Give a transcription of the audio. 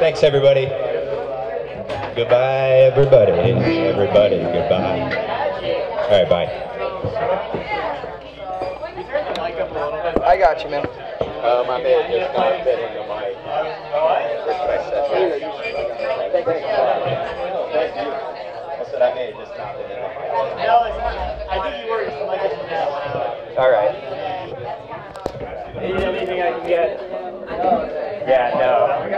Thanks, everybody. Goodbye, everybody. Everybody, goodbye. All right, bye. I got you, man. My man just not fitting the mic. Where should I set that? I said I may have just not been in the mic. I think you were just like it now. All right. Anything I can get? Yeah, no.